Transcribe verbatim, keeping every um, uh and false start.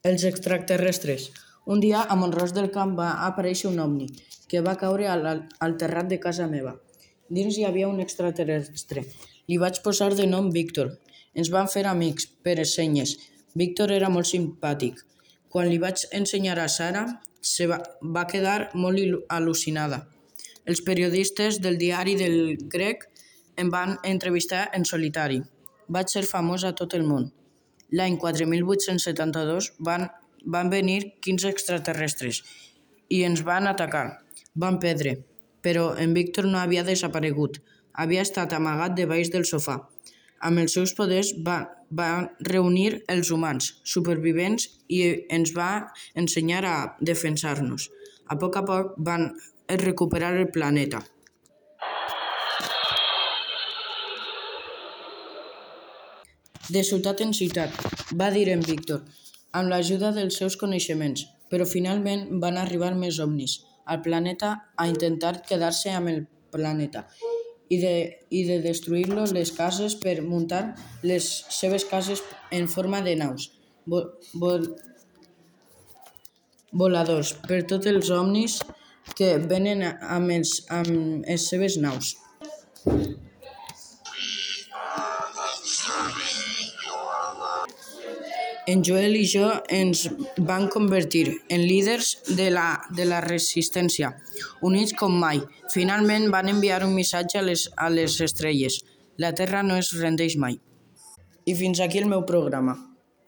Els extraterrestres. Un dia a Mont-ros del Camp va aparèixer un ovni que va caure al, al terrat de casa meva. Dins hi havia un extraterrestre. Li vaig posar de nom Víctor. Ens vam fer amics per senyes. Víctor era molt simpàtic. Quan li vaig ensenyar a Sara, se va, va quedar molt al·lucinada. Els periodistes del diari del Grec em van entrevistar en solitari. Vaig ser famós a tot el món. L'any quatre mil vuit-cents setanta-dos van, van venir quinze extraterrestres i ens van atacar. Van perdre, però en Víctor no havia desaparegut. Havia estat amagat debaix del sofà. Amb els seus poders va, va reunir els humans supervivents i ens va ensenyar a defensar-nos. A poc a poc van recuperar el planeta. De ciutat en ciutat, va dir en Víctor, amb l'ajuda dels seus coneixements, però finalment van arribar més ovnis al planeta a intentar quedar-se amb el planeta i de, i de destruir-lo les cases per muntar les seves cases en forma de naus vol, vol, voladors per tots els ovnis que venen amb, els, amb les seves naus. En Joel i jo ens vam convertir en líders de la, de la resistència, units com mai. Finalment van enviar un missatge a les, a les estrelles. La Terra no es rendeix mai. I fins aquí el meu programa.